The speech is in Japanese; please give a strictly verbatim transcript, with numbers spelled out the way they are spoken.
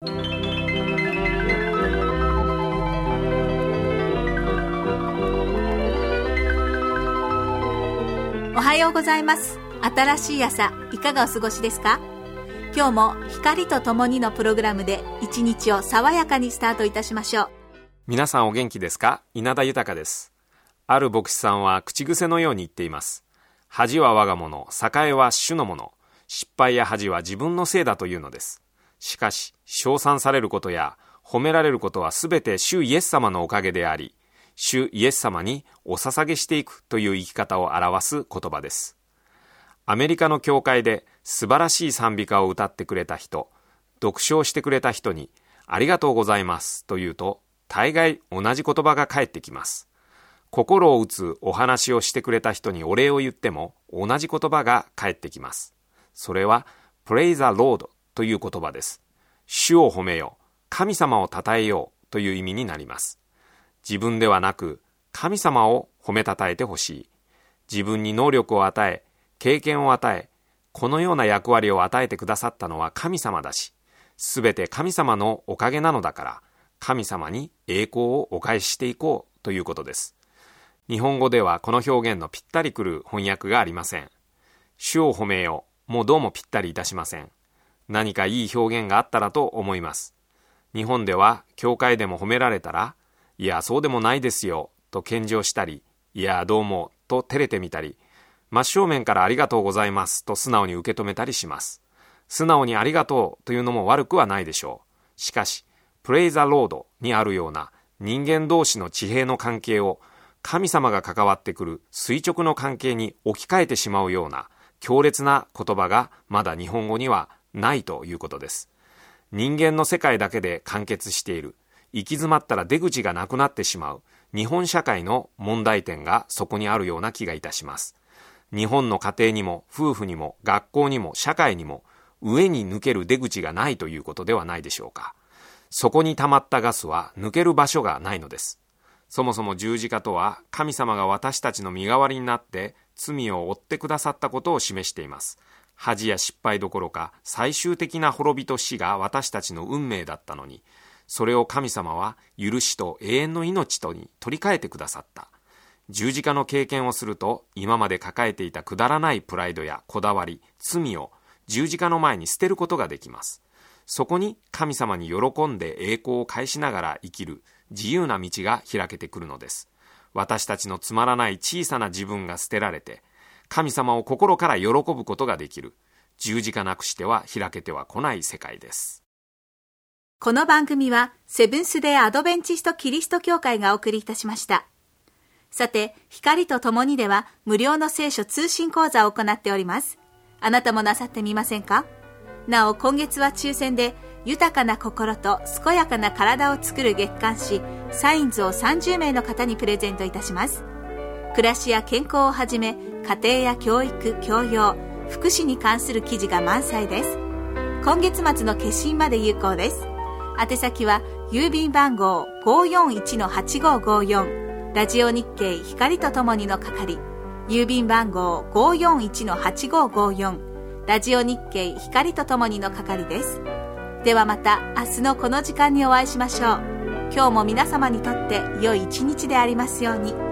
おはようございます。新しい朝、いかがお過ごしですか？今日も光とともにのプログラムで一日を爽やかにスタートいたしましょう。 皆さんお元気ですか？稲田豊です。ある牧師さんは口癖のように言っています。恥は我が物、栄は主のもの。失敗や恥は自分のせいだというのです。しかし、称賛されることや褒められることはすべて主イエス様のおかげであり、主イエス様にお捧げしていくという生き方を表す言葉です。アメリカの教会で素晴らしい賛美歌を歌ってくれた人、読書をしてくれた人にありがとうございますと言うと、大概同じ言葉が返ってきます。心を打つお話をしてくれた人にお礼を言っても同じ言葉が返ってきます。それは Praise the Lord という言葉です。主を褒めよ、神様を称えようという意味になります。自分ではなく神様を褒めたたえてほしい。自分に能力を与え、経験を与え、このような役割を与えてくださったのは神様だし、すべて神様のおかげなのだから、神様に栄光をお返ししていこうということです。日本語ではこの表現のぴったりくる翻訳がありません。主を褒めよう、もうどうもぴったりいたしません。何かいい表現があったらと思います。日本では教会でも褒められたら、いやそうでもないですよと謙譲したり、いやどうもと照れてみたり、真正面からありがとうございますと素直に受け止めたりします。素直にありがとうというのも悪くはないでしょう。しかし、Praise the Lordにあるような人間同士の地平の関係を神様が関わってくる垂直の関係に置き換えてしまうような強烈な言葉がまだ日本語にはないということです。人間の世界だけで完結している、行き詰まったら出口がなくなってしまう日本社会の問題点がそこにあるような気がいたします。日本の家庭にも夫婦にも学校にも社会にも上に抜ける出口がないということではないでしょうか。そこに溜まったガスは抜ける場所がないのです。そもそも十字架とは神様が私たちの身代わりになって罪を負ってくださったことを示しています。恥や失敗どころか最終的な滅びと死が私たちの運命だったのに、それを神様は許しと永遠の命とに取り替えてくださった。十字架の経験をすると、今まで抱えていたくだらないプライドやこだわり、罪を十字架の前に捨てることができます。そこに神様に喜んで栄光を返しながら生きる自由な道が開けてくるのです。私たちのつまらない小さな自分が捨てられて、神様を心から喜ぶことができる、十字架なくしては開けては来ない世界です。 この番組はセブンスデーアドベンチストキリスト教会がお送りいたしました。さて、光とともにでは無料の聖書通信講座を行っております。あなたもなさってみませんか？なお、今月は抽選で豊かな心と健やかな体を作る月刊誌サインズをさんじゅうめいの方にプレゼントいたします。暮らしや健康をはじめ、家庭や教育、教養、福祉に関する記事が満載です。今月末の決心まで有効です。宛先は郵便番号 ごーよんいちのはちごーごーよん、ラジオ日経光とともにの係、郵便番号 ごーよんいちのはちごーごーよん、ラジオ日経光とともにの係です。ではまた明日のこの時間にお会いしましょう。今日も皆様にとって良い一日でありますように。